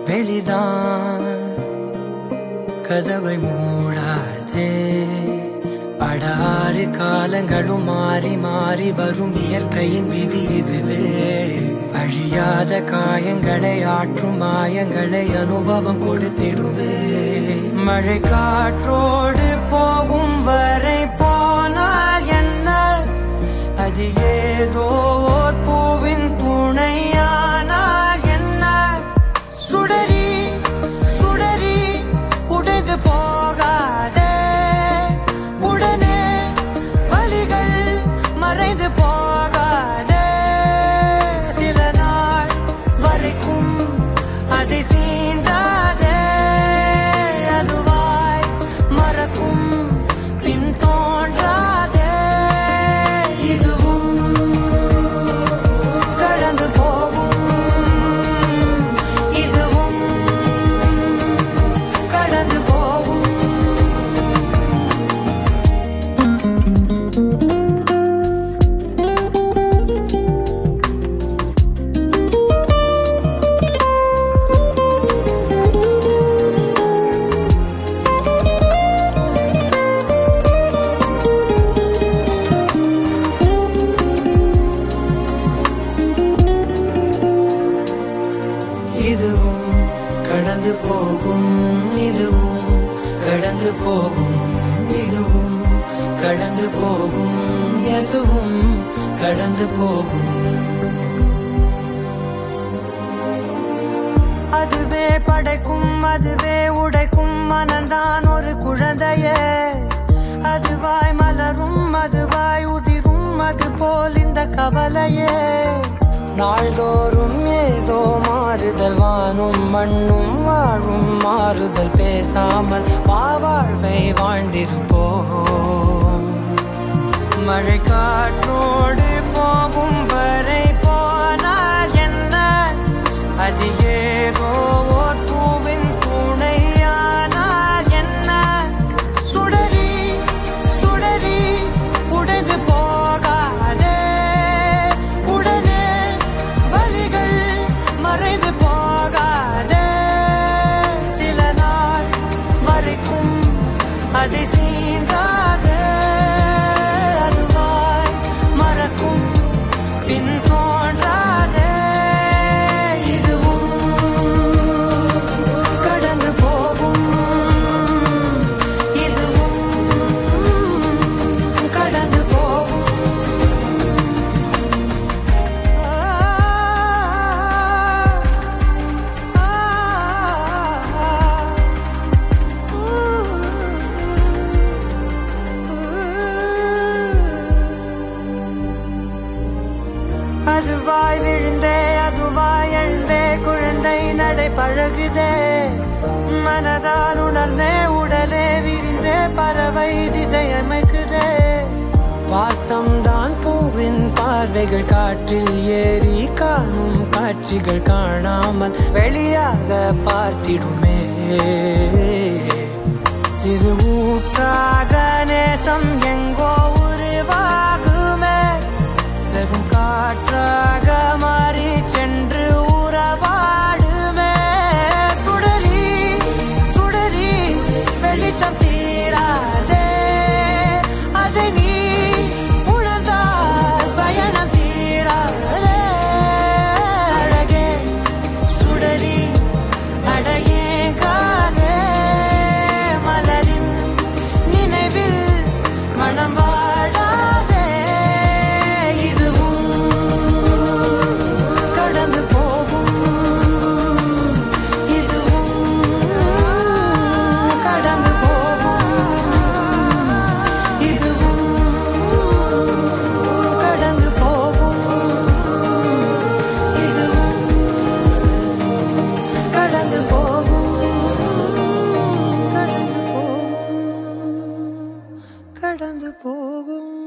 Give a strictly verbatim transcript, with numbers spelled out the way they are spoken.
வெளிதான் கதவை மூடாதே. அடாறு காலங்களும் மாறி மாறி வரும் இயற்கையின் விதி இதுவே. அழியாத காயங்களை ஆற்றும் மாயங்களை அனுபவம் கொடுத்திடுவே. மழை காற்றோடு போகும் வரை போனால் என்ன, அது ஏதோ ஓர் பூவின் துணையானால் என்ன. சுடரி சுடரி உடைந்து போகாதே, உடனே வலிகள் மறைந்து போகாதே. சில நாள் வரைக்கும் அதை சீண்டாதே, அதுவாய் மறக்கும் பின் தோன்றாதே. இதுவும் கடந்து போகும், இதுவும் கடந்து போகும். இதுவும் கடந்து போகும், இதுவும் கடந்து போகும், இதுவும் கடந்து போகும், எதுவும் கடந்து போகும். அதுவே படைக்கும், அதுவே உடைக்கும் மனந்தான் ஒரு குழந்தையே. அதுவாய் மலரும், அதுவாய் உதிரும், அது போல் இந்த கவலையே. நாள்தோறும் ஏதோ மாறுதல், வானும் மண்ணும் வாழும் மாறுதல். பேசாமல் வாழ்வை வாழ்ந்திருப்போம். மழை காற்றோடு போகும் வரை போனால் என்ன, அது ஏதோ ஓர் பூவின் துணையானால் என்ன. சுடரி சுடரி உடைந்து போகாதே, உடனே வலிகள் மறைந்து போகாதே. சில நாள் வரைக்கும் அதை சீண்டாதே, அதுவாய் மறக்கும் பின் தோன்றாதே. இதுவும் கடந்து போகும், இதுவும் கடந்து போகும். அதுவாய் விழுந்தே, அதுவாய் எழுந்தே, குழந்தை நடை பழகுதே. மனதால் உணர்ந்தே, உடலே விரிந்தே, பறவை திசை அமைக்குதே. வாசம்தான் பூவின் பார்வைகள், காற்றில் ஏறி காணும் காட்சிகள் காணாமல் வெளியாக பார்த்திடுமே. சிறு ஊற்றாக நேசம் எங்கோ உருவாகுமே, பெரும் காற்றாக மாறி சென்று உறவாடுமே. சுடரி சுடரி வெளிச்சம் தீராதே, அதை நீ உணர்ந்தால் பயணம் தீராதே. அழகே சுடரி அடையேங்காதே, மலரின் நினைவில் மனம் வாழாதே. இதுவும் கடந்து போகும், இதுவும் கடந்து போகும், இதுவும் கடந்து போகும், இதுவும் கடந்து போகும், கடந்து போகும், கடந்து போகும்.